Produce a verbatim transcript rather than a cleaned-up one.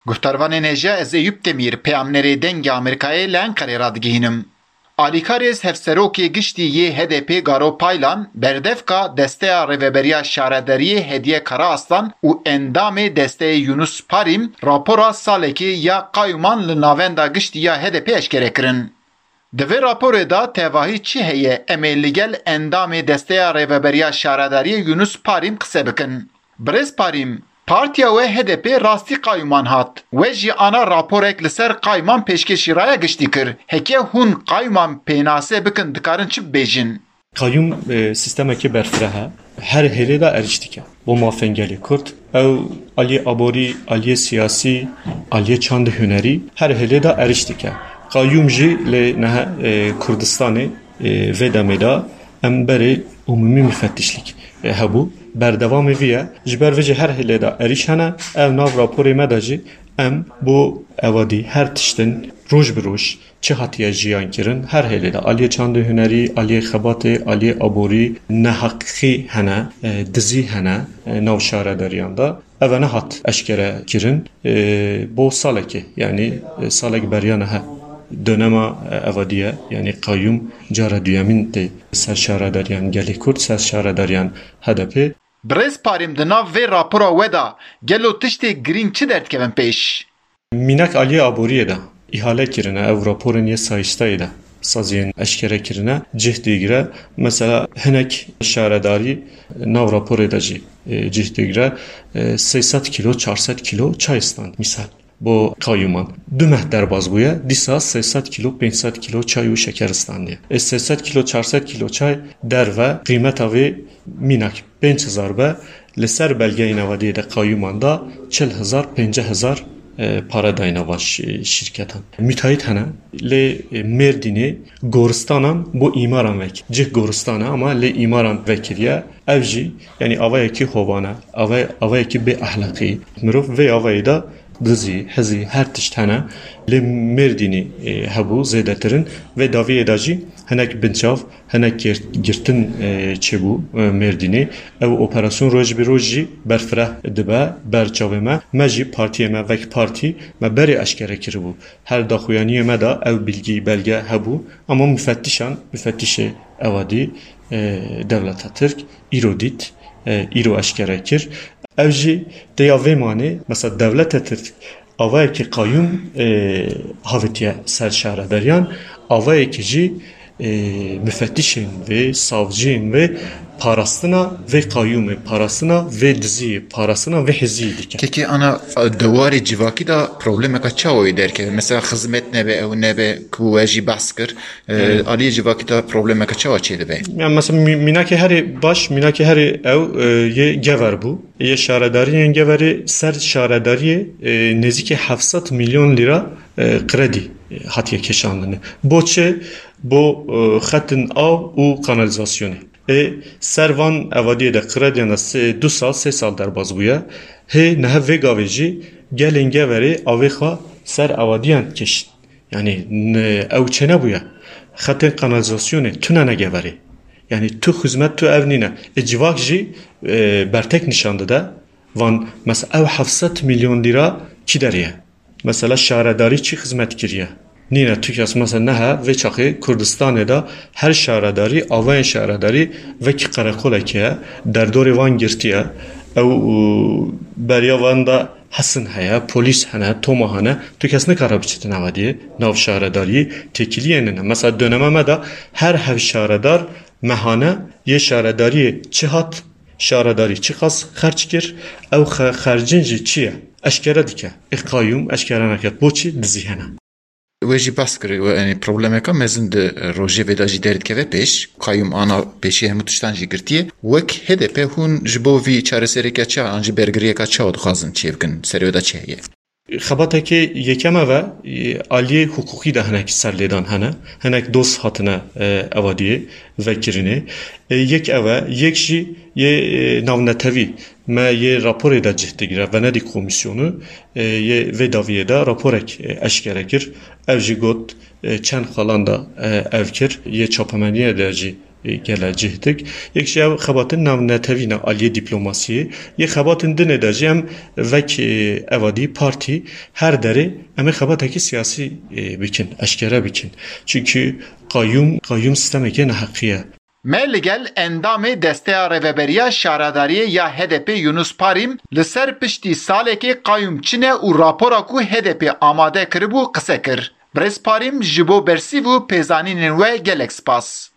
Guhtarvanê Neja ez Eyüp Demîr peyamnerê dengê Amerîkayê li Enqereyê radigihînim. Alîkarez hevserokê giştî yê H D P Garo Paylan berdevka desteya Rêveberiya Şaredariyê Hediye Karaaslan û endamê desteyê Yunus Parim rapora salekê ya qayûman li navenda giştî ya H D P eşkere kirin. Di vê raporê da tevahî çi heye em ê li gel endamê desteya Rêveberiya Şaredariyê Yunus Parim qise bikin. Birêz Parim, Partiya we H D P rastî qayûman hat. We jî ana raporek li ser qayûman pêşkêşî raya giştî kir. Heke hûn qayûman pênasê bikin dikarin çi bibêjin? Qayûm e, sistemekî berfireh e. Her herê da erîş dike. Bo mafengelê Kurd, ew aliyê aborî, aliyê siyasî, aliyê çandî hunerî her herê da erîş dike. Qayûm jî lê nehe e, Kurdistanê e, vê demê da em berê umumî müfettişlik e, hebû. Berdevamê vî ye ji ber vê jî her hilê da erîş hene ev nav raporê me de jî em bu evadî her tiştin roj bi roj çi hatiye jiyan kirin her hilê de aliyê çandî hunerî, aliyê xebatê, aliyê aborî neheqî hene, dizî hene nav şaredariyan da ev nehat eşkere kirin bo salekê yani salek beriya nehe dönema evadiye yani qayyum cara duyamin de ser şaredariyan gelê Kurd ser şaredariyan H D P. Birêz Parim di nav vê rapora we da gelo tiştê girîng çi derdikevin pêş? Mînak aliyê aboriyê de îhale kirine ev raporên yê sayîstayê de saziyên eşkere kirine cih dîgire. Mesela hinek şaredarî nav raporê de jî cih dîgire sê sed kilo çar sed kilo çay stand misal. Bu qayyuman. Du meh derbaz bûye, dîsa sê sed kilo pênc sed kilo çay û şeker standiye. E sê sed kilo çar sed kilo çay derve qîmeta vê mînak pênc hezar be li ser belgeyên evadiyê de qayyuman da çil hezar pênceh hezar para dayına var şirketan. Müteahhit hene le Merdinê goristanan bu imaran vek. Cih goristana ama le imaran vekiriye ev jî yani avayekî hovane, avay avayekî bê ahlakî. Mirov vê avayê da dizî, hezî her tişt hene li Merdinê hebû zêdetirin ve daviyê de jî hinek binçav, hinek girtin çêbû Merdinê ev operasyon roj bi roj jî berfireh dibe berçavê me me jî partiyê me vek partî me berê eşkere kiribû. Her daxuyaniyê me da ev bilgî belge hebû ama müfettişan müfettişê evadî devleta Tirk îro dît îro eşkere kir. Ev jî deya vê manê mesela devleta Tirk avayekî qayyum havitiye ser şaredariyan avayekî jî müfettişên vê savciyên vê parastina vê qayyumê parastina vê diziyê parastina vê hizî dike. Kekî ana dewarê civakî da problemeka çawa derkeve. Mesela xizmet nebe ew nebe ku we jî behs kir aliyê civakî da problemeka çawa çê dibe. Yani mesela mînakê herê baş mînakê herê ew yê gever bû. Yê şaredariyên geverê ser şaredariyê nêzîkî heft sed milyon lîra kredi hatiye keşandine. Bo çi bo xetin av û kanalizasyonê. E servan evadiyê de krediyan da du sal sê sal derbas bûye. Hê nehe vê gavê jî gelên geverê avê xwe ser evadiyan keşin. Yani ew çê nebûye. Xetên kanalizasyonê tune ne geverê. Yani tu xizmet tu ev nîne. E civak jî bertek nîşan dide. Van mesela ew heft sed milyon lîra çi deriye? Mesela şaredarî çi xizmet kiriye? Nîne Türkiye mesela nehe ve çakı Kurdistanê da her şaredarî avayên şaredarî vekî qereqolekê ye derdorê wan girtiye ew beriya wan da hesin heye polîs hene toma hene tu kes nikare biçîtin evadiyê nav şaredarî têkiliyê nine mesela döneme me da her hev şaredar mehane yê şaredariyê çi hat şaredarî çi qas xerç kir ew xercin jî çi ye eşkere dike e qayyum eşkere neket boçî dizî hene. We jî behs kir yani problemeka mezin di rojê vê de jî derdikeve pêş qayyum ana pêşî hemû tiştan jî girtiye wek H D P hûn ji bo vî çaresereke çi an jî bergiriyeka çawa dixwazin çê bikin serê wê de çi heye? Xebatekê yekem e ve aliyê hukukî de hinek serlêdan hene hinek dost hatine evadiyê vekirinê yek ev e yek jî yê navnetevî me yê raporê de cih digire Venedik Komisyonu yê vê daviyê de raporek eşkere kir ev jî got çend xalan da ev kir yê çapemeniyê de jî gele cihdik. Yek ji ev xebatên navnetevîna aliyê dîplomasiyê, yê xebatên dinê de jî em vek evadî partî her derê em ê xebatekî siyasî bikin, eşkere bikin. Çünkü qayyum, qayyum sistemekê neheqî ye. Me li gel endamê Desteya Rêveberiya Şaredariyê ya H D P Yunus Parîm li ser piştî salekê qayyum çine û rapora ku H D P amade kiribû qise kir. Birêz Parîm ji bo bersîv û pêzanînên we gelek spas.